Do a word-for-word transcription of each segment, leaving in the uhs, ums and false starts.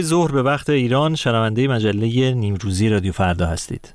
ظهر به وقت ایران شنونده مجله نیمروزی رادیو فردا هستید.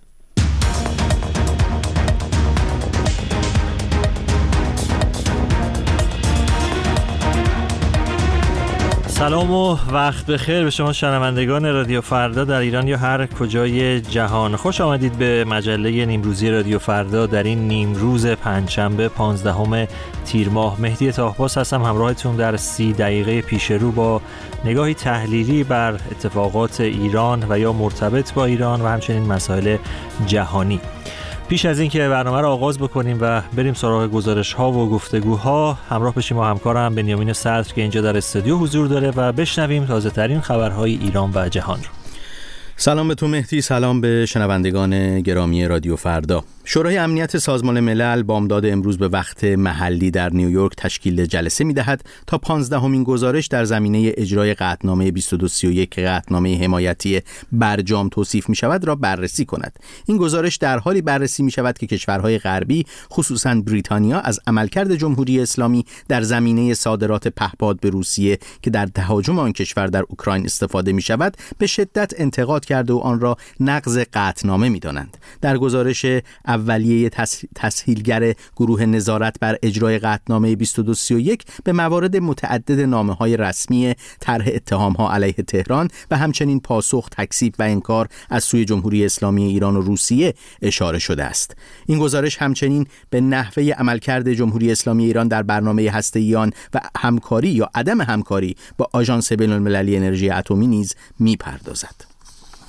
سلام و وقت بخیر به شما شنوندگان رادیو فردا در ایران یا هر کجای جهان. خوش آمدید به مجله نیمروزی رادیو فردا. در این نیمروز پنجشنبه پانزدهم تیر ماه مهدی طاهباس هستم، همراهتون در سی دقیقه پیش رو با نگاهی تحلیلی بر اتفاقات ایران و یا مرتبط با ایران و همچنین مسائل جهانی. پیش از این که برنامه را آغاز بکنیم و بریم سراغ گزارش‌ها و گفتگوها، همراه بشیم با همکارم بنیامین صدر که اینجا در استودیو حضور داره و بشنویم تازه‌ترین خبرهای ایران و جهان رو. سلام به تو مهدی، سلام به شنوندگان گرامی رادیو فردا. شورای امنیت سازمان ملل بامداد امروز به وقت محلی در نیویورک تشکیل جلسه می‌دهد تا پانزدهمین گزارش در زمینه اجرای قطعنامه بیست و دو سی و یک که قطعنامه حمایتی برجام توصیف می‌شود را بررسی کند. این گزارش در حالی بررسی می‌شود که کشورهای غربی خصوصاً بریتانیا از عملکرد جمهوری اسلامی در زمینه صادرات پهپاد به روسیه که در تهاجم آن کشور در اوکراین استفاده می‌شود به شدت انتقاد کرده و آن را نقض قطعنامه می‌دانند. در گزارش اولیه تسهیلگر گروه نظارت بر اجرای قطعنامه بیست و دو سی و یک به موارد متعدد نامه‌های رسمی طرح اتهام‌ها علیه تهران و همچنین پاسخ، تکذیب و انکار از سوی جمهوری اسلامی ایران و روسیه اشاره شده است. این گزارش همچنین به نحوه عملکرد جمهوری اسلامی ایران در برنامه هسته‌ای آن و همکاری یا عدم همکاری با آژانس بین‌المللی انرژی اتمی نیز می‌پردازد.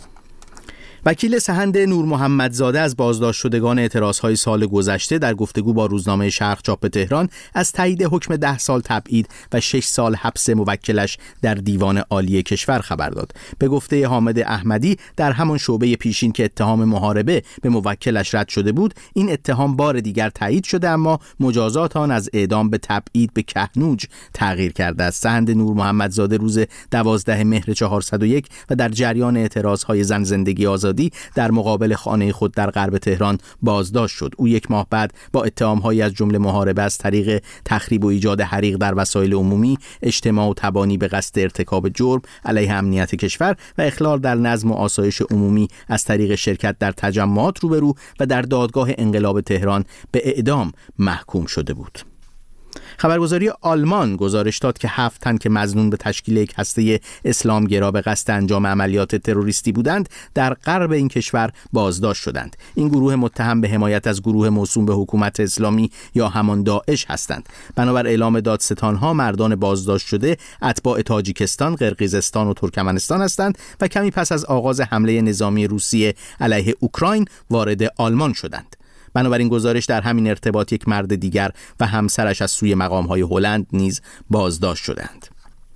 وکیل سحند نور محمدزاده از بازداشت شدگان اعتراضهای سال گذشته در گفتگو با روزنامه شرق چاپ تهران از تایید حکم ده سال تبعید و شش سال حبس موکلش در دیوان عالی کشور خبر داد. به گفته حامد احمدی، در همان شعبه پیشین که اتهام محاربه به موکلش رد شده بود، این اتهام بار دیگر تایید شده، اما مجازات آن از اعدام به تبعید به کهنوج تغییر کرده است. سحند نور محمدزاده روز دوازده مهر چهارصد و یک و در جریان اعتراضهای زن زندگی آزادی در مقابل خانه خود در غرب تهران بازداشت شد. او یک ماه بعد با اتهام‌هایی از جمله محاربه از طریق تخریب و ایجاد حریق در وسایل عمومی، اجتماع و تبانی به قصد ارتکاب جرم علیه امنیت کشور و اخلال در نظم و آسایش عمومی از طریق شرکت در تجمعات روبرو و در دادگاه انقلاب تهران به اعدام محکوم شده بود. خبرگزاری آلمان گزارش داد که هفت تن که مظنون به تشکیل یک هسته اسلامگرا به قصد انجام عملیات تروریستی بودند در غرب این کشور بازداشت شدند. این گروه متهم به حمایت از گروه موسوم به حکومت اسلامی یا همان داعش هستند. بنابر اعلام دادستانها مردان بازداشت شده اتباع تاجیکستان، قرقیزستان و ترکمنستان هستند و کمی پس از آغاز حمله نظامی روسیه علیه اوکراین وارد آلمان شدند. بنابراین گزارش در همین ارتباط یک مرد دیگر و همسرش از سوی مقام‌های هلند نیز بازداشت شدند.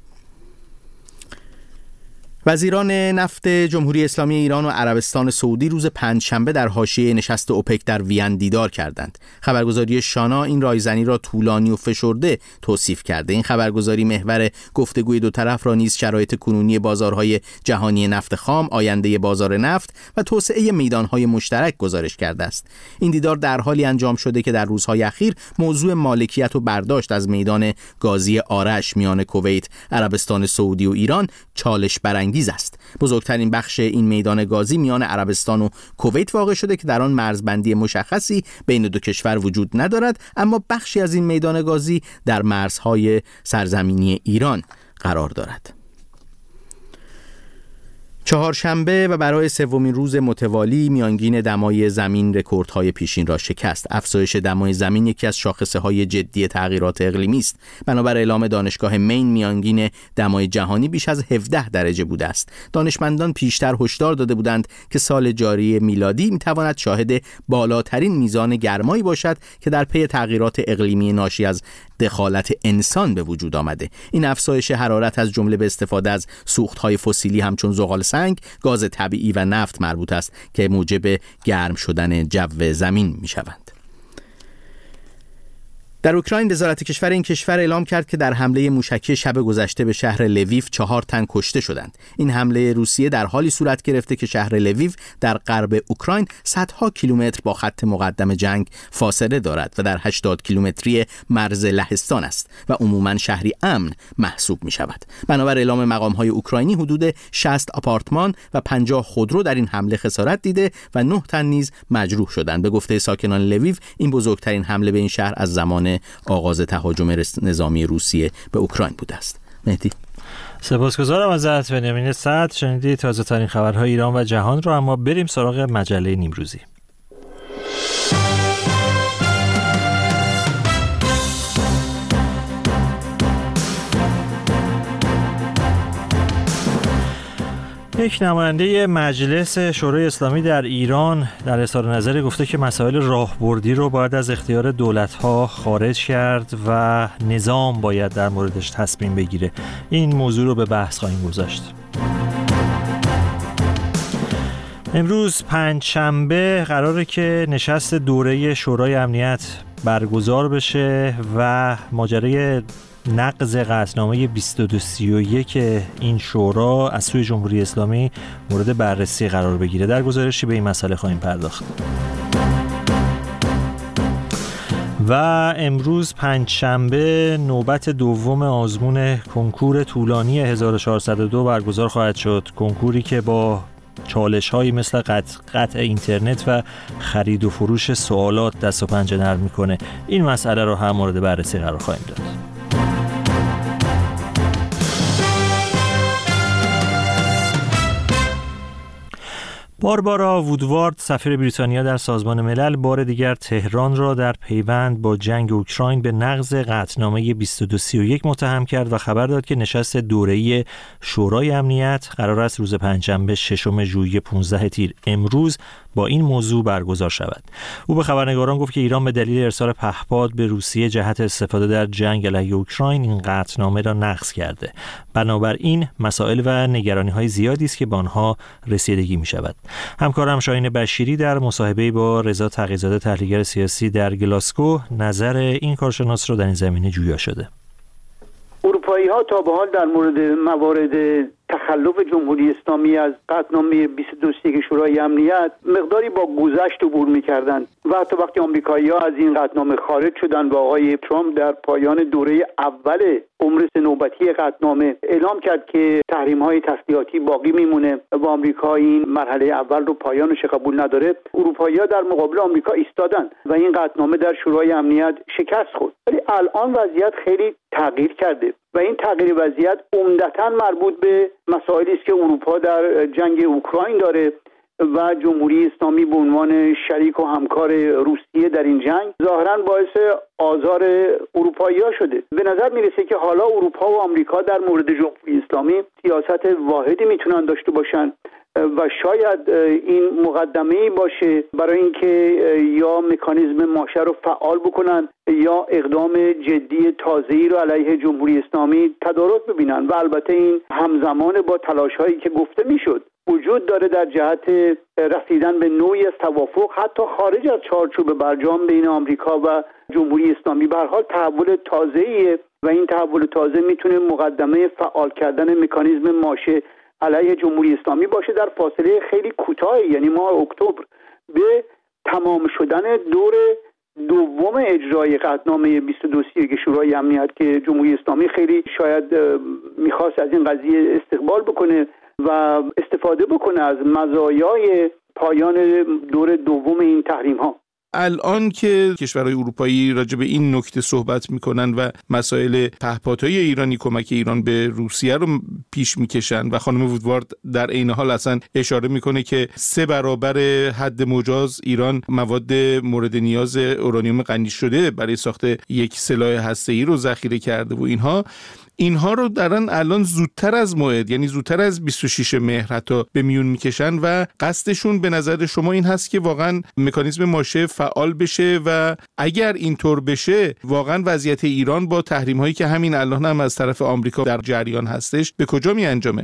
وزیران نفت جمهوری اسلامی ایران و عربستان سعودی روز پنجشنبه در حاشیه نشست اوپک در وین دیدار کردند. خبرگزاری شانا این رایزنی را طولانی و فشرده توصیف کرده. این خبرگزاری محور گفتگوی دو طرف را نیز شرایط کنونی بازارهای جهانی نفت خام، آینده بازار نفت و توسعه میدانهای مشترک گزارش کرده است. این دیدار در حالی انجام شده که در روزهای اخیر موضوع مالکیت و برداشت از میدان گازی آرش میان کویت، عربستان سعودی و ایران چالش برانگیز است. بزرگترین بخش این میدان گازی میان عربستان و کویت واقع شده که در آن مرزبندی مشخصی بین دو کشور وجود ندارد، اما بخشی از این میدان گازی در مرزهای سرزمینی ایران قرار دارد. چهارشنبه و برای سومین روز متوالی میانگین دمای زمین رکوردهای پیشین را شکست. افزایش دمای زمین یکی از شاخصه‌های جدی تغییرات اقلیمی است. بنابر اعلام دانشگاه مین، میانگین دمای جهانی بیش از هفده درجه بوده است. دانشمندان پیشتر هشدار داده بودند که سال جاری میلادی میتواند شاهد بالاترین میزان گرمایی باشد که در پی تغییرات اقلیمی ناشی از دخالت انسان به وجود آمده. این افزایش حرارت از جمله به استفاده از سوخت‌های فسیلی همچون زغال سنگ، گاز طبیعی و نفت مربوط است که موجب گرم شدن جو زمین می‌شوند. در اوکراین وزارت کشور این کشور اعلام کرد که در حمله موشکی شب گذشته به شهر لویو چهار تن کشته شدند. این حمله روسیه در حالی صورت گرفته که شهر لویو در غرب اوکراین صدها کیلومتر با خط مقدم جنگ فاصله دارد و در هشتاد کیلومتری مرز لهستان است و عموماً شهری امن محسوب می شود. بنابر اعلام مقام‌های اوکراینی حدود شصت آپارتمان و پنجاه خودرو در این حمله خسارت دیده و نه تن نیز مجروح شدند. به گفته ساکنان لویو این بزرگترین حمله به این شهر از زمان آغاز تهاجم نظامی روسیه به اوکراین بوده است. مهدی، سپاسگزارم ازت بنیامین سعد. شنیدی تازه ترین خبرهای ایران و جهان رو، اما بریم سراغ مجله نیمروزی. یک نماینده مجلس شورای اسلامی در ایران در اظهار نظری گفته که مسائل راهبردی رو باید از اختیار دولت‌ها خارج کرد و نظام باید در موردش تصمیم بگیره. این موضوع رو به بحث خواهیم گذاشت. امروز پنجشنبه قراره که نشست دوره شورای امنیت برگزار بشه و ماجرای نقض قطعنامه بیست و دو سی و یک این شورا از سوی جمهوری اسلامی مورد بررسی قرار بگیره. در گزارشی به این مسئله خواهیم پرداخت. و امروز پنجشنبه نوبت دوم آزمون کنکور طولانی هزار و چهارصد و دو برگزار خواهد شد. کنکوری که با چالش‌هایی مثل قطع, قطع اینترنت و خرید و فروش سوالات دست و پنجه نرم می‌کنه. این مسئله رو هم مورد بررسی قرار خواهیم داد. باربارا وودوارد، سفیر بریتانیا در سازمان ملل، بار دیگر تهران را در پیوند با جنگ اوکراین به نقض قطعنامه بیست و دو سی و یک متهم کرد و خبر داد که نشست دوره‌ای شورای امنیت قرار است روز پنجشنبه ششم ژوئیه پانزده تیر امروز با این موضوع برگزار شود. او به خبرنگاران گفت که ایران به دلیل ارسال پهپاد به روسیه جهت استفاده در جنگ علیه اوکراین این قطعنامه را نقض کرده. بنابراین مسائل و نگرانی‌های زیادی است که به آنها رسیدگی می‌شود. همکارم شاهین بشیری در مصاحبه با رضا تقی‌زاده تحلیلگر سیاسی در گلاسکو نظر این کارشناس رو در این زمینه جویا شده. اروپایی‌ها تا به حال در مورد موارد تخلف جمهوری اسلامی از قطعنامه بیست و دو سی و یک شورای امنیت مقداری با گذشت عبور می‌کردند و حتی وقتی آمریکایی‌ها از این قطعنامه خارج شدند و آقای ترامپ در پایان دوره اول عمر نوبتی قطعنامه اعلام کرد که تحریم‌های تسلیحاتی باقی میمونه و آمریکا این مرحله اول رو پایانش قبول نداره، اروپایی‌ها در مقابل آمریکا ایستادند و این قطعنامه در شورای امنیت شکست خورد. ولی الان وضعیت خیلی تغییر کرده و این تغییر وضعیت عمدتاً مربوط به مسائلی است که اروپا در جنگ اوکراین داره و جمهوری اسلامی به عنوان شریک و همکار روسیه در این جنگ ظاهراً باعث آزار اروپایی‌ها شده. به نظر میرسه که حالا اروپا و آمریکا در مورد جمهوری اسلامی سیاست واحدی میتونن داشته باشن و شاید این مقدمه‌ای باشه برای اینکه یا مکانیزم ماشه رو فعال بکنن یا اقدام جدی تازه‌ای رو علیه جمهوری اسلامی تدارک ببینن و البته این همزمان با تلاش‌هایی که گفته میشد وجود داره در جهت رسیدن به نوعی از توافق حتی خارج از چارچوب برجام بین آمریکا و جمهوری اسلامی. به هر حال تحول تازه‌ایه و این تحول تازه میتونه مقدمه فعال کردن مکانیزم ماشه علیه جمهوری اسلامی باشه در فاصله خیلی کوتاهی، یعنی ماه اکتبر، به تمام شدن دور دوم اجرای قطعنامه بیست و دو سی و یک شورای امنیت که جمهوری اسلامی خیلی شاید میخواست از این قضیه استقبال بکنه و استفاده بکنه از مزایای پایان دور دوم این تحریم ها. الان که کشورهای اروپایی راجع به این نکته صحبت میکنن و مسائل پهپادهای ایرانی، کمک ایران به روسیه رو پیش میکشن و خانم وودوارد در عین حال اصلا اشاره میکنه که سه برابر حد مجاز ایران مواد مورد نیاز اورانیوم غنی شده برای ساخت یک سلاح هسته‌ای رو ذخیره کرده و اینها اینها رو درن الان زودتر از موعد، یعنی زودتر از بیست و شش مهر حتی به میون میکشن و قصدشون به نظر شما این هست که واقعا مکانیزم ماشه فعال بشه و اگر اینطور بشه واقعا وضعیت ایران با تحریم هایی که همین الان هم از طرف آمریکا در جریان هستش به کجا می انجامه؟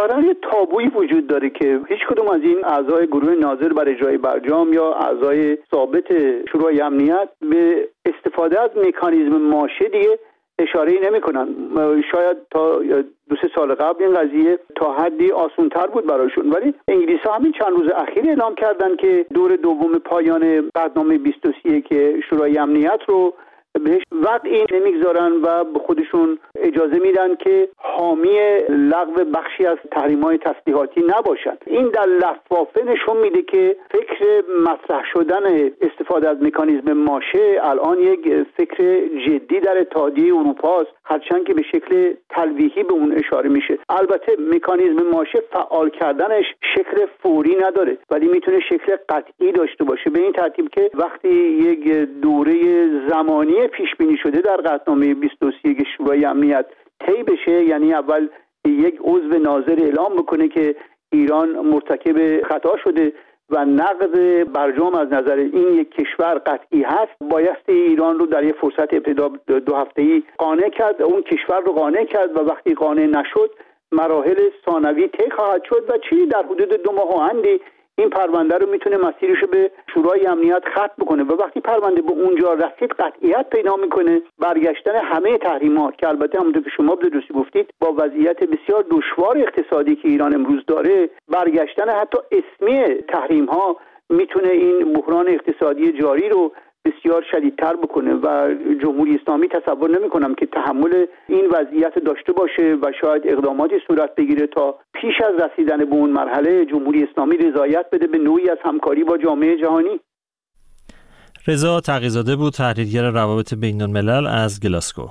ظاهرا یه تابویی وجود داره که هیچ کدوم از این اعضای گروه ناظر بر اجرای برجام یا اعضای ثابت شورای امنیت به استفاده از مکانیزم ماشه دیگه اشاره‌ای نمی‌کنن. شاید تا دو سه سال قبل این قضیه تا حدی آسان‌تر بود براشون، ولی انگلیس‌ها همین چند روز اخیر اعلام کردن که دور دوم پایان قطعنامه بیست و یک شورای امنیت رو بهش وقعی نمیگذارن و به خودشون اجازه میدن که حامی لغو بخشی از تحریم‌های تسلیحاتی نباشن. این در لفافه نشون میده که فکر مطرح شدن استفاده از مکانیزم ماشه الان یک فکر جدی در اتحادیه اروپا است، هرچند که به شکل تلویحی به اون اشاره میشه. البته مکانیزم ماشه فعال کردنش شکل فوری نداره، ولی میتونه شکل قطعی داشته باشه، به این ترتیب که وقتی یک دوره زمانی پیش بینی شده در قطعنامه بیست و یک شورای امنیت طی بشه، یعنی اول یک عضو ناظر اعلام بکنه که ایران مرتکب خطا شده و نقض برجام از نظر این یک کشور قطعی هست، بایستی ایران رو در یک فرصت ابتدا دو هفته‌ای قانع کرد، اون کشور رو قانع کرد و وقتی قانع نشد مراحل ثانوی طی خواهد شد و چی در حدود دو ماه و اندی این پرونده رو میتونه مسیرش رو به شورای امنیت ختم بکنه و وقتی پرونده به اونجا رسید قطعیت پیدا میکنه، برگشتن همه تحریمات که البته همونطور که شما به درستی گفتید با وضعیت بسیار دشوار اقتصادی که ایران امروز داره، برگشتن حتی اسمی تحریم ها میتونه این بحران اقتصادی جاری رو بسیار شدیدتر بکنه و جمهوری اسلامی تصور نمی کنم که تحمل این وضعیت داشته باشه و شاید اقداماتی صورت بگیره تا پیش از رسیدن به اون مرحله جمهوری اسلامی رضایت بده به نوعی از همکاری با جامعه جهانی. رضا تقی‌زاده بود، تحلیلگر روابط بین الملل از گلاسگو.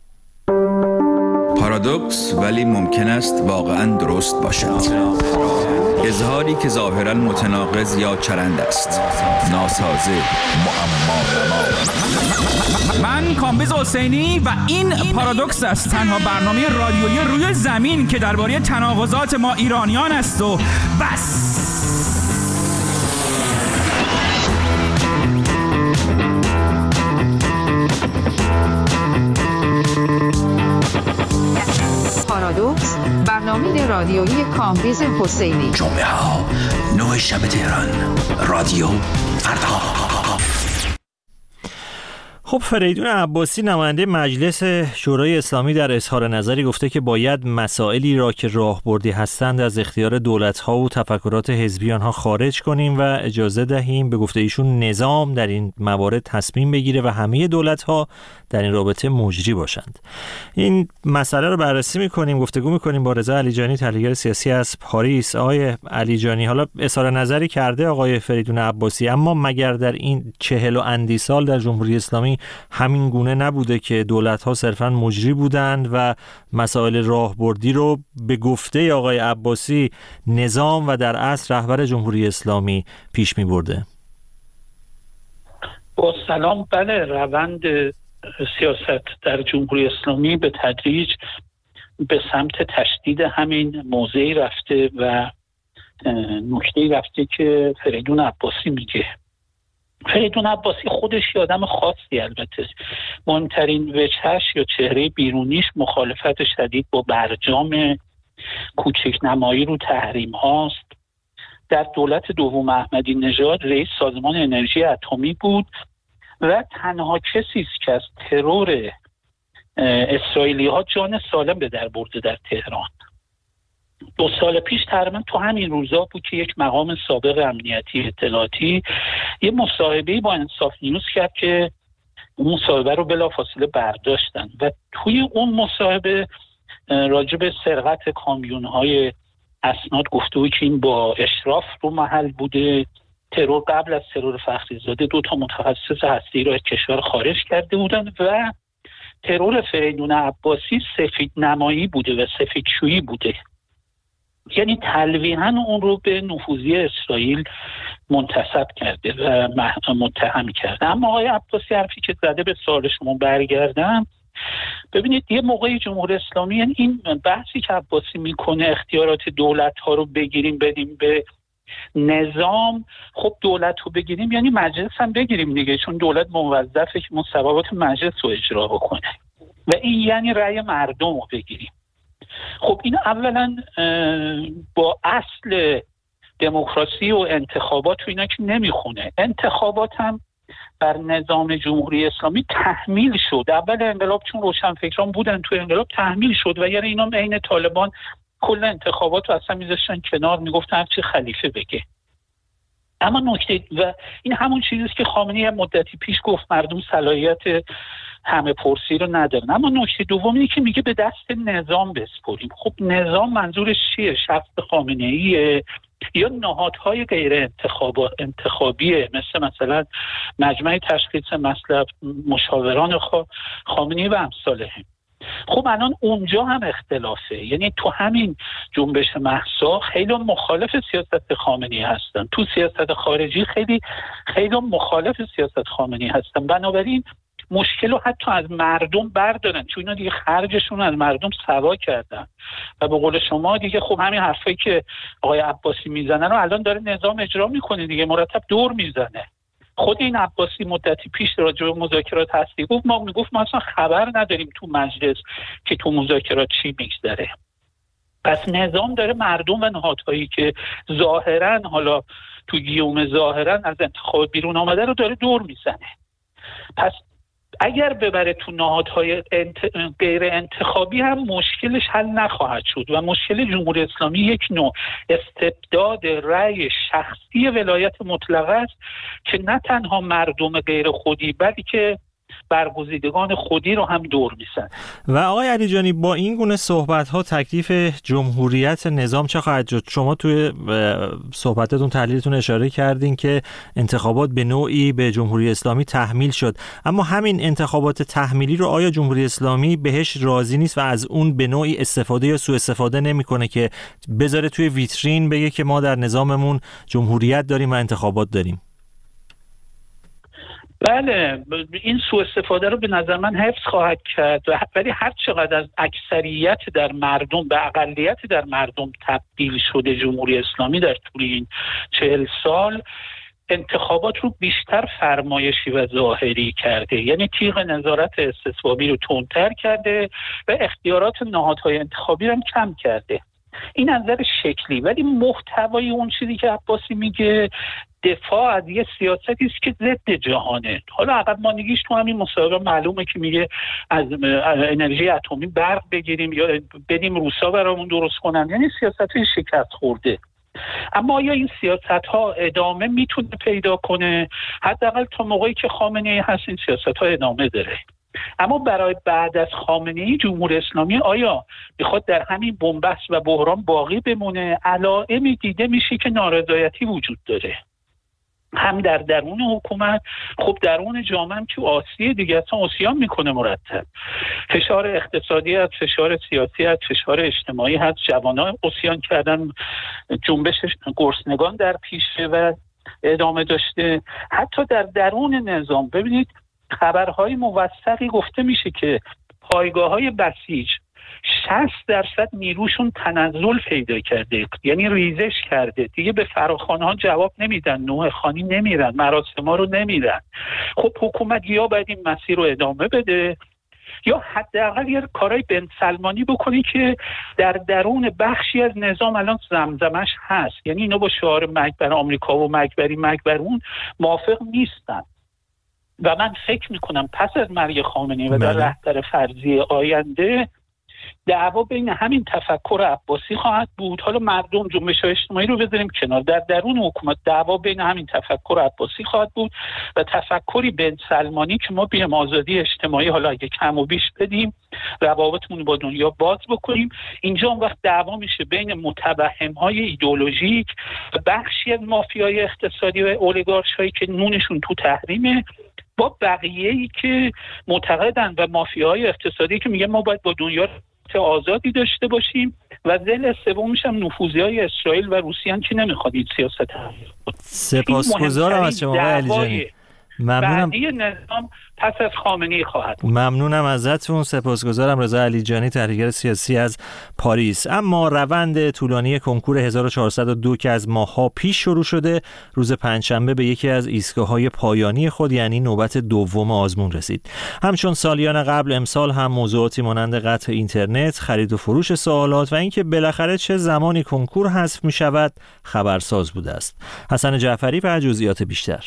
پارادوکس ولی ممکن است واقعاً درست باشد. اظهاری که ظاهراً متناقض یا چرند است، ناسازه، معما. من کامبیز حسینی و این پارادوکس است، تنها برنامه رادیویی روی زمین که درباره تناقضات ما ایرانیان است و بس. پارادوکس، برنامه رادیویی کامبیز حسینی. جمعه ها نه شب تهران، رادیو فردا. خب فریدون عباسی نماینده مجلس شورای اسلامی در اظهار نظری گفته که باید مسائلی را که راهبردی هستند از اختیار دولت‌ها و تفکرات حزبی آنها خارج کنیم و اجازه دهیم به گفته ایشون نظام در این موارد تصمیم بگیره و همه دولت‌ها در این رابطه مجری باشند. این مسئله رو بررسی می‌کنیم، گفتگو می‌کنیم با رضا علیجانی، تحلیلگر سیاسی از پاریس. آقای علیجانی، حالا اظهار نظری کرده آقای فریدون عباسی، اما مگر در این چهل و اندی سال در جمهوری اسلامی همین گونه نبوده که دولت‌ها صرفاً مجری بودند و مسائل راهبردی رو به گفته آقای عباسی نظام و در اصل رهبر جمهوری اسلامی پیش می‌برده؟ با سلام. بله، روند سیاست در جمهوری اسلامی به تدریج به سمت تشدید همین موضعی رفته و نکته‌ای رفته که فریدون عباسی میگه. فریدون عباسی خودش آدم خاصی، البته مهمترین وجهش یا چهره بیرونیش مخالفت شدید با برجام، کوچک نمایی رو تحریم هاست. در دولت دوم احمدی نژاد رئیس سازمان انرژی اتمی بود و تنها کسی است که از ترور اسرائیلی ها جان سالم به در برده در تهران. دو سال پیش تقریبا تو همین روزا بود که یک مقام سابق امنیتی اطلاعاتی یه مصاحبه‌ای با انصاف نیوز کرد که اون مصاحبه رو بلافاصله برداشتن و توی اون مصاحبه راجع به سرقت کامیون‌های اسناد گفته بود که این با اشراف رو محل بوده. ترور قبل از ترور فخریزاده دو تا متخصص هسته‌ای رو از کشور خارج کرده بودن و ترور فریدون عباسی سفید نمایی بوده و سفید شویی بوده، یعنی تلویحاً اون رو به نفوذی اسرائیل منتسب کرده و متهم کرده. اما آقای عباسی حرفی که زده، به سوال شما برگردم، ببینید یه موقعی جمهوری اسلامی، یعنی این بحثی که عباسی میکنه اختیارات دولت ها رو بگیریم بدیم به نظام، خب دولت رو بگیریم یعنی مجلس هم بگیریم دیگه، چون دولت موظفه که مصوبات مجلس رو اجرا بکنه و این یعنی رأی مردم رو بگیریم. خب این اولا با اصل دموکراسی و انتخابات و اینا که نمیخونه. انتخابات هم بر نظام جمهوری اسلامی تحمیل شد. اول انقلاب چون روشنفکران بودن توی انقلاب تحمیل شد و یعنی اینا عین طالبان کل انتخابات رو اصلا میذاشتن کنار، میگفتن هر چی خلیفه بگه. اما نکته و این همون چیزیست که خامنه‌ای مدتی پیش گفت مردم صلاحیت همه پرسی رو ندارن. اما نکته دوم اینه که میگه به دست نظام بسپریم. خب نظام منظورش چیه؟ شخص خامنه‌ایه یا نهادهای غیر انتخابی انتخابیه مثل مثلا مجمع تشخیص مصلحت، مشاوران خامنه‌ای و امثالهم. خب الان اونجا هم اختلافه، یعنی تو همین جنبش مهسا خیلی مخالف سیاست خامنه‌ای هستن، تو سیاست خارجی خیلی خیلی مخالف سیاست خامنه‌ای هستن. بنابراین مشکل رو حتی از مردم بردارن، چون اینا دیگه خرجشون از مردم سوا کردن و به قول شما دیگه خب همین حرفایی که آقای عباسی میزنن رو الان داره نظام اجرا میکنه دیگه، مرتب دور میزنه. خود این عباسی مدتی پیش راجع به مذاکرات هستی گفت ما میگفت ما اصلا خبر نداریم تو مجلس که تو مذاکرات چی میگذره. پس نظام داره مردم و نهادهایی که ظاهرا حالا تو گیوم ظاهرا از انتخاب بیرون آمده رو داره دور میزنه. پس اگر ببره تو نهادهای انت... غیر انتخابی هم مشکلش حل نخواهد شد و مشکل جمهوری اسلامی یک نوع استبداد رأی شخصی ولایت مطلقه است که نه تنها مردم غیر خودی بلکه برگزیدگان خودی رو هم دور میزنه. و آقای علیجانی با این گونه صحبت‌ها تکلیف جمهوریت نظام چه خواهد شد؟ شما توی صحبتاتون تحلیلتون اشاره کردین که انتخابات به نوعی به جمهوری اسلامی تحمیل شد، اما همین انتخابات تحمیلی رو آیا جمهوری اسلامی بهش راضی نیست و از اون به نوعی استفاده یا سوء استفاده نمی‌کنه که بذاره توی ویترین بگه که ما در نظاممون جمهوریت داریم و انتخابات داریم؟ بله، این سوء استفاده رو به نظر من حفظ خواهد کرد، ولی هر چقدر از اکثریت در مردم به اقلیت در مردم تبدیل شده جمهوری اسلامی در طول این چهل سال، انتخابات رو بیشتر فرمایشی و ظاهری کرده، یعنی تیغ نظارت استثبابی رو تندتر کرده و اختیارات نهادهای انتخابی رو هم کم کرده. این از نظر شکلی، ولی محتوای اون چیزی که عباسی میگه دفاع از یه سیاستی است که ضد جهانه. حالا عقب ماندگیش تو همین مصاحبه معلومه که میگه از انرژی اتمی برق بگیریم یا بدیم روسا برامون درست کنن، یعنی سیاست‌های شکست خورده. اما آیا این سیاست‌ها ادامه میتونه پیدا کنه؟ حداقل تا موقعی که خامنه‌ای هست این سیاست‌ها ادامه داره. اما برای بعد از خامنه‌ای جمهوری اسلامی آیا بخواد در همین بنبست و بحران باقی بمونه؟ علائمی دیده میشه که نارضایتی وجود داره، هم در درون حکومت، خب درون جامعه هم که آسیه دیگه، اصلا آسیان میکنه مرتب. فشار اقتصادی هست، فشار سیاسی هست، فشار اجتماعی هست، جوانان آسیان کردن، جنبش گرسنگان در پیشه و ادامه داشته. حتی در درون نظام ببینید خبرهای موثقی گفته میشه که پایگاه‌های بسیج شصت درصد نیروشون تنزل پیدا کرده، یعنی ریزش کرده دیگه، به فراخوان‌ها جواب نمیدن، نوح خانی نمیرن، مراسم‌ها رو نمیرن. خب حکومت یا باید این مسیر رو ادامه بده یا حداقل یه کارهای بن سلمانی بکنی که در درون بخشی از نظام الان زمزمش هست، یعنی اینا با شعار مکبر آمریکا و مکبری مکبرون موافق نیستن. و من فکر میکنم پس از مرگ خامنه‌ای و در رهبر فرضی آینده دعوا بین همین تفکر عباسی خواهد بود. حالا مردم جنبش اجتماعی رو بذاریم کنار، در درون حکومت دعوا بین همین تفکر عباسی خواهد بود و تفکری بن سلمانی که ما بیام آزادی اجتماعی حالا اگه کم و بیش بدیم، روابطمون با دنیا باز بکنیم. اینجا اون وقت دعوا میشه بین متوهم‌های ایدئولوژیک و بخشی از مافیای اقتصادی و اولیگارش‌هایی که نونشون تو تحریمه با بقیه‌ای که معتقدن و مافیاهای اقتصادی که میگن ما باید با دنیا آزادی داشته باشیم و ذل سومیش هم نفوذی‌های اسرائیل و روسیه که نمیخواد این سیاست. سپاسگزارم از شما آقای علیجانی. ممنونم. بعدی نظام پس از خامنه‌ای خواهد بود. ممنونم ازتون. سپاسگزارم. رضا علیجانی، تحلیلگر سیاسی از پاریس. اما روند طولانی کنکور هزار و چهارصد و دو که از ماه‌ها پیش شروع شده، روز پنجشنبه به یکی از ایستگاه‌های پایانی خود یعنی نوبت دوم آزمون رسید. همچون سالیان قبل امسال هم موضوعاتی مانند قطع اینترنت، خرید و فروش سوالات و اینکه بالاخره چه زمانی کنکور حذف می‌شود خبرساز بوده است. حسن جعفری و جزئیات بیشتر.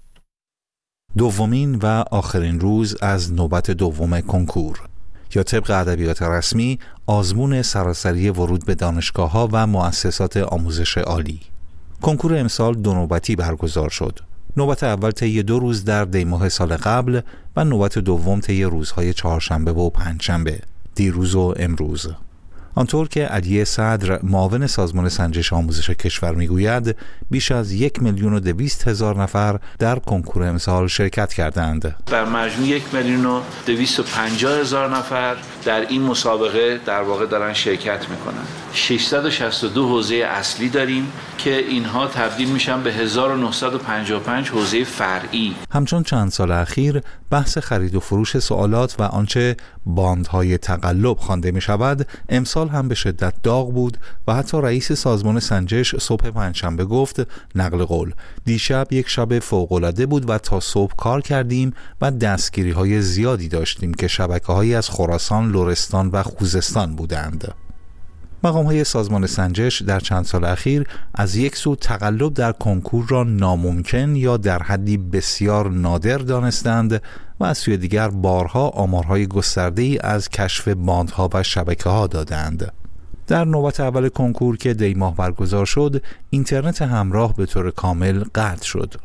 دومین و آخرین روز از نوبت دوم کنکور یا طبق ادبیات رسمی آزمون سراسری ورود به دانشگاه‌ها و مؤسسات آموزش عالی. کنکور امسال دو نوبتی برگزار شد. نوبت اول طی دو روز در دی‌ماه سال قبل و نوبت دوم طی روزهای چهارشنبه و پنجشنبه، دیروز و امروز. آنطور که علی صدر معاون سازمان سنجش آموزش کشور میگوید بیش از یک میلیون و دویست هزار نفر در کنکور امسال شرکت کردند. در مجموع یک میلیون و دویست و پنجاه هزار نفر در این مسابقه در واقع دارن شرکت میکنن. ششصد و شصت و دو حوزه اصلی داریم که اینها تبدیل میشن به هزار و نهصد و پنجاه و پنج حوزه فرعی. همچون چند سال اخیر بحث خرید و فروش سوالات و آنچه باندهای تقلب خوانده می شود امسال هم به شدت داغ بود و حتی رئیس سازمان سنجش صبح پنجشنبه گفت نقل قول دیشب یک شب فوق‌العاده بود و تا صبح کار کردیم و دستگیری های زیادی داشتیم که شبکه هایی از خراسان، لرستان و خوزستان بودند. مقام‌های سازمان سنجش در چند سال اخیر از یک سو تقلب در کنکور را ناممکن یا در حدی بسیار نادر دانستند و از سوی دیگر بارها آمارهای گسترده‌ای از کشف باندها و شبکه‌ها دادند. در نوبت اول کنکور که دی ماه برگزار شد، اینترنت همراه به طور کامل قطع شد.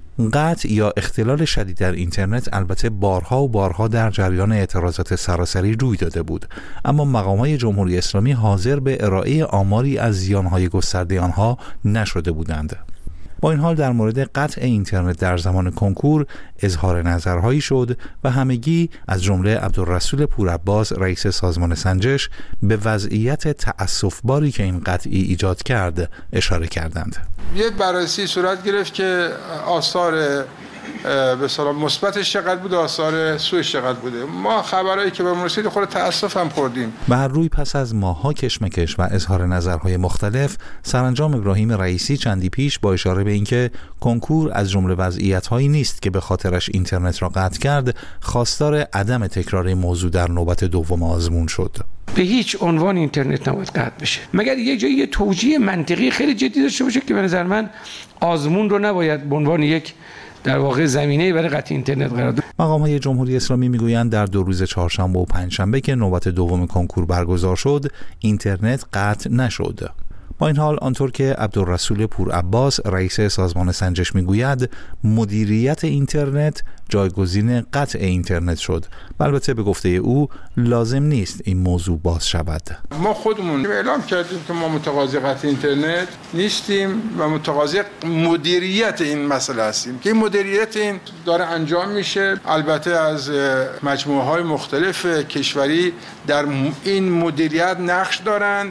قطع یا اختلال شدید در اینترنت البته بارها و بارها در جریان اعتراضات سراسری روی داده بود، اما مقامات جمهوری اسلامی حاضر به ارائه آماری از زیانهای گسترده آنها نشده بودند. با این حال در مورد قطع اینترنت در زمان کنکور اظهار نظرهایی شد و همگی از جمله عبدالرسول پورعباس رئیس سازمان سنجش به وضعیت تأسف‌باری که این قطعی ایجاد کرد اشاره کردند. یک بررسی صورت گرفت که آثار به اصطلاح مثبتش چقدر بود، آثار سوءش چقدر بوده. ما خبرایی که به رسید خود تأسف هم خوردیم. بر روی پس از ماه‌ها کشمکش و اظهار نظرهای مختلف، سرانجام ابراهیم رئیسی چندی پیش با اشاره به اینکه کنکور از جمله وضعیت‌هایی نیست که به خاطرش اینترنت را قطع کرد، خواستار عدم تکرار موضوع در نوبت دوم آزمون شد. به هیچ عنوان اینترنت نباید قطع بشه مگر یه جایی یه توجیه منطقی خیلی جدی داشته باشه که به نظر من آزمون رو نباید به عنوان یک در واقع زمینه برای قطع اینترنت قرار داد. مقامات جمهوری اسلامی میگویند در دو روز چهارشنبه و پنجشنبه که نوبت دوم کنکور برگزار شد، اینترنت قطع نشد. با این حال آنطور که عبدالرسول پورعباس رئیس سازمان سنجش میگوید مدیریت اینترنت جایگزین قطع اینترنت شد و البته به گفته او لازم نیست این موضوع باز شود. ما خودمون اعلام کردیم که ما متقاضی قطع اینترنت نیستیم و متقاضی مدیریت این مسئله هستیم که این مدیریت این داره انجام میشه، البته از مجموعه های مختلف کشوری در این مدیریت نقش دارند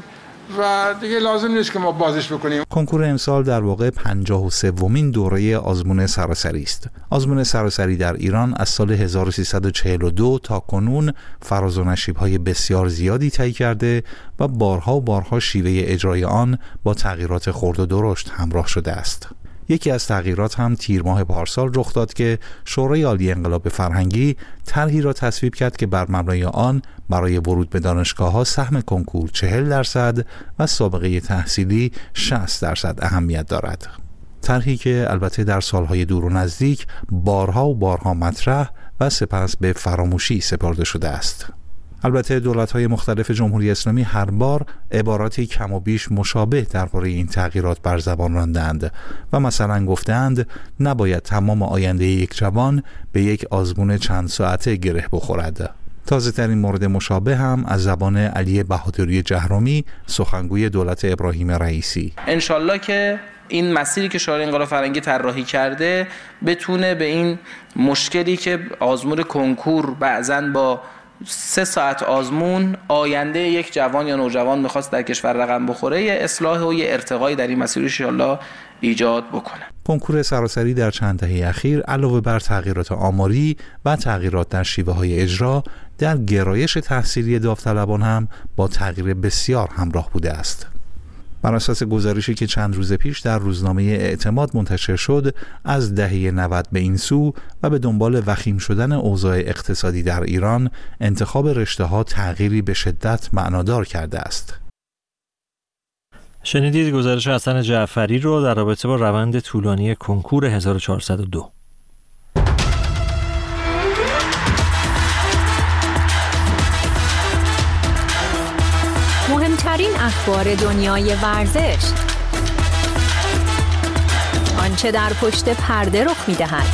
و دیگه لازم نیست که ما بازش بکنیم. کنکور امسال در واقع پنجاه و سومین دوره آزمون سراسری است. آزمون سراسری در ایران از سال هزار و سیصد و چهل و دو تا کنون فراز و نشیب‌های بسیار زیادی طی کرده و بارها و بارها شیوه اجرای آن با تغییرات خرد و درشت همراه شده است. یکی از تغییرات هم تیر ماه پارسال رخ داد که شورای عالی انقلاب فرهنگی طرحی را تصویب کرد که بر مبنای آن برای ورود به دانشگاه‌ها سهم کنکور چهل درصد و سابقه تحصیلی شصت درصد اهمیت دارد. طرحی که البته در سالهای دور و نزدیک بارها و بارها مطرح و سپس به فراموشی سپرده شده است. البته دولت‌های مختلف جمهوری اسلامی هر بار عباراتی کم و بیش مشابه درباره این تغییرات بر زبان راندند و مثلا گفتند نباید تمام آینده یک جوان به یک آزمون چند ساعته گره بخورد. تازه ترین مورد مشابه هم از زبان علی بهادری جهرمی سخنگوی دولت ابراهیم رئیسی. انشالله که این مسیری که شورای انقلاب فرهنگی طراحی کرده بتونه به این مشکلی که آزمون کنکور بعضن با سه ساعت آزمون آینده یک جوان یا نوجوان میخواست در کشور رقم بخوره، یه اصلاح و یه ارتقایی در این مسیر ان شاءالله ایجاد بکنه. کنکور سراسری در چند دهه اخیر علاوه بر تغییرات آماری و تغییرات در شیوه‌های اجرا، در گرایش تحصیلی داوطلبان هم با تغییر بسیار همراه بوده است. بر اساس گزارشی که چند روز پیش در روزنامه اعتماد منتشر شد، از دهه نود به این سو و به دنبال وخیم شدن اوضاع اقتصادی در ایران، انتخاب رشته‌ها تغییری به شدت معنادار کرده است. شنیدید گزارش حسن جعفری رو در رابطه با روند طولانی کنکور هزار و چهارصد و دو. مهمترین اخبار دنیای ورزش، آنچه در پشت پرده رخ می‌دهد،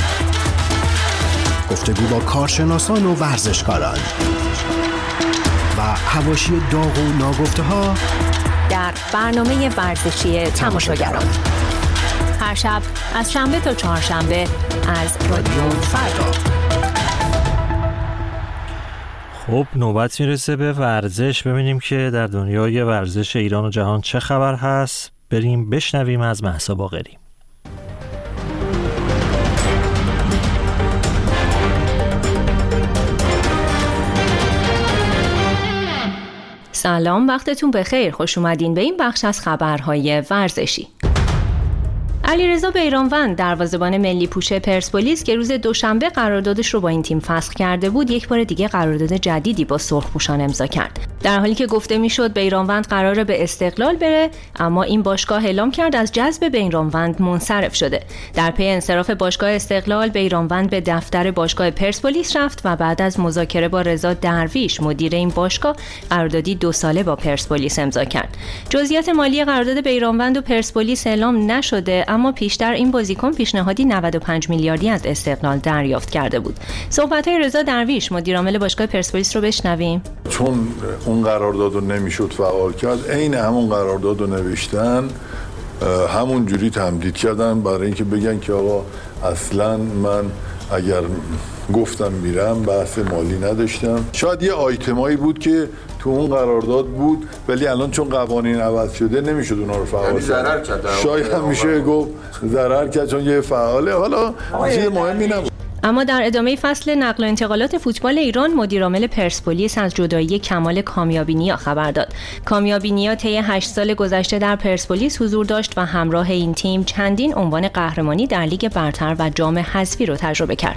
گفتگو با کارشناسان و ورزشکاران و حواشی داغ و ناگفته‌ها در برنامه ورزشی تماشاگران، هر شب از شنبه تا چهارشنبه از رادیو فردا. خب نوبت میرسه به ورزش، ببینیم که در دنیای ورزش ایران و جهان چه خبر هست. بریم بشنویم از مهسا باقری. سلام، وقتتون بخیر. خوش اومدین به این بخش از خبرهای ورزشی. علیرضا بیرانوند، دروازه‌بان ملی پوش پرسپولیس که روز دوشنبه قراردادش رو با این تیم فسخ کرده بود، یک بار دیگه قرارداد جدیدی با سرخپوشان امضا کرد. در حالی که گفته میشد بیرانوند قراره به استقلال بره، اما این باشگاه اعلام کرد از جذب بیرانوند منصرف شده. در پی انصراف باشگاه استقلال، بیرانوند به دفتر باشگاه پرسپولیس رفت و بعد از مذاکره با رضا درویش، مدیر این باشگاه، قراردادی دو ساله با پرسپولیس امضا کرد. جزئیات مالی قرارداد بیرانوند و پرسپولیس اعلام نشده، اما پیشتر این بازیکن پیشنهادی نود و پنج میلیاردی از استقلال دریافت کرده بود. صحبت‌های رضا درویش، مدیر عامل باشگاه پرسپولیس رو بشنویم. چون اون قرارداد رو نمیشد فعال کرد، عین همون قرارداد رو نوشتن، همون جوری تمدید کردن برای اینکه بگن که آقا اصلا من اگر گفتم میرم بحث مالی نداشتم. شاید یه آیتمایی بود که تو اون قرارداد بود، ولی الان چون قوانین عوض شده نمیشد اونا رو فعال کرد. شاید هم میشه گفت ضرر کرد چون یه فعاله. حالا چیز مهمی نبود. اما در ادامه فصل نقل و انتقالات فوتبال ایران، مدیر عامل پرسپولیس از جدایی کمال کامیابی‌نیا خبر داد. کامیابی‌نیا طی هشت سال گذشته در پرسپولیس حضور داشت و همراه این تیم چندین عنوان قهرمانی در لیگ برتر و جام حذفی رو تجربه کرد.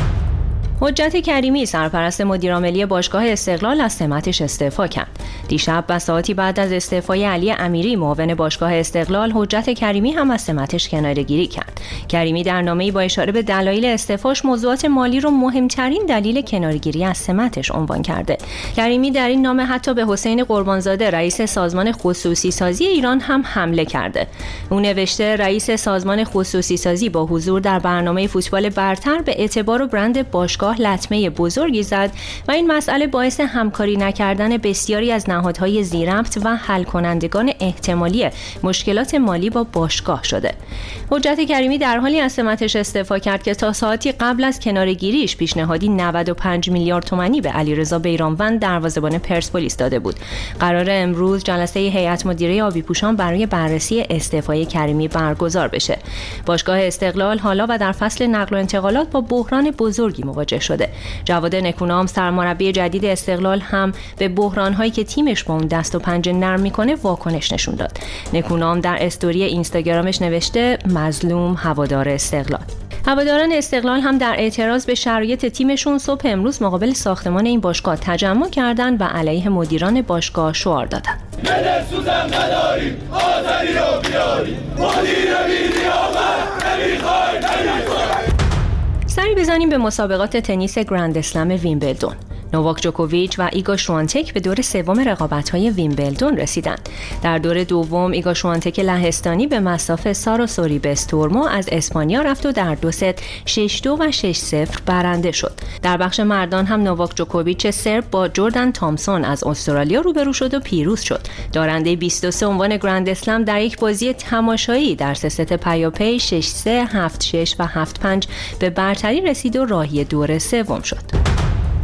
حجت کریمی، سرپرست مدیرعاملی باشگاه استقلال، از سمتش استعفا کرد. دیشب و ساعتی بعد از استعفای علی امیری، معاون باشگاه استقلال، حجت کریمی هم از سمتش کناره‌گیری کرد. کریمی در نامه‌ای با اشاره به دلایل استعفاش، موضوعات مالی رو مهمترین دلیل کناره‌گیری از سمتش عنوان کرده. کریمی در این نامه حتی به حسین قربانزاده، رئیس سازمان خصوصی سازی ایران، هم حمله کرده. او نوشته رئیس سازمان خصوصی سازی با حضور در برنامه فوتبال برتر به اعتبار و برند باشگاه لطمه بزرگی زد و این مسئله باعث همکاری نکردن بسیاری از نهادهای زیرربط و حل کنندگان احتمالی مشکلات مالی با باشگاه شده. حجت کریمی در حالی از سمتش استعفا کرد که تا ساعتی قبل از کناره‌گیریش پیشنهادی نود و پنج میلیارد تومانی به علیرضا بیرانوند، دروازه‌بان پرسپولیس، داده بود. قرار امروز جلسه هیئت مدیره آبی‌پوشان برای بررسی استعفای کریمی برگزار بشه. باشگاه استقلال حالا و در فصل نقل و انتقالات با بحران بزرگی مواجه شده. جواد نکونام، سرمربی جدید استقلال، هم به بحران‌هایی که تیمش با اون دست و پنجه نرم می‌کنه واکنش نشون داد. نکونام در استوری اینستاگرامش نوشته مظلوم هوادار استقلال. هواداران استقلال هم در اعتراض به شرایط تیمشون صبح امروز مقابل ساختمان این باشگاه تجمع کردند و علیه مدیران باشگاه شعار دادند. دل سوزن نداریم، آذری رو بیاریم، مدیر بی‌ریاضت نمی‌خوای نمی‌خوای. سری بزنیم به مسابقات تنیس گرند اسلم ویمبلدون. نوواک جوکوویچ و ایگا شوانتک به دور سوم رقابت‌های ویمبلدون رسیدند. در دور دوم ایگا شوانتک لهستانی به مصاف سارا سوریبستورمو از اسپانیا رفت و در دو ست شش دو و شش صفر برنده شد. در بخش مردان هم نوواک جوکوویچ سرب با جردن تامسون از استرالیا روبرو شد و پیروز شد. دارنده بیست و سه عنوان گرند اسلم در یک بازی تماشایی در سه ست پیاپی شش سه، هفت شش و هفت پنج به برتری رسید و راهی دور سوم شد.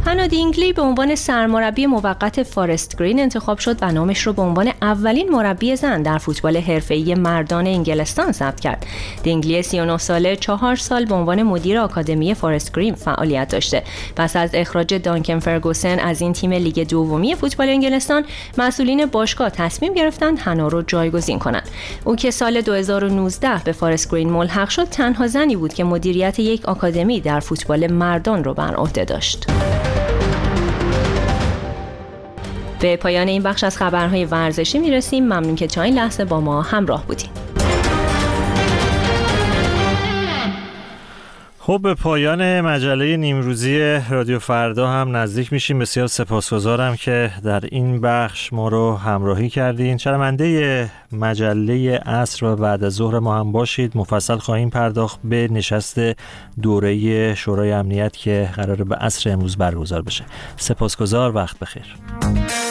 هانا دینگلی به عنوان سرمربی موقت فارست گرین انتخاب شد و نامش رو به عنوان اولین مربی زن در فوتبال حرفه‌ای مردان انگلستان ثبت کرد. دینگلی سی و نه ساله چهار سال به عنوان مدیر آکادمی فارست گرین فعالیت داشته. پس از اخراج دانکن فرگوسن از این تیم لیگ دومی فوتبال انگلستان، مسئولین باشگاه تصمیم گرفتند هانا رو جایگزین کنند. او که سال دو هزار و نوزده به فارست گرین ملحق شد، تنها زنی بود که مدیریت یک آکادمی در فوتبال مردان رو بر عهده داشت. به پایان این بخش از خبرهای ورزشی میرسیم. ممنون که تا این لحظه با ما همراه بودیم. خب به پایان مجله نیمروزی رادیو فردا هم نزدیک میشیم. بسیار سپاسگزارم که در این بخش ما رو همراهی کردین. شنونده مجله عصر و بعد از ظهر ما هم باشید. مفصل خواهیم پرداخت به نشست دوره شورای امنیت که قراره به عصر امروز برگزار بشه. سپاسگزار، وقت بخیر.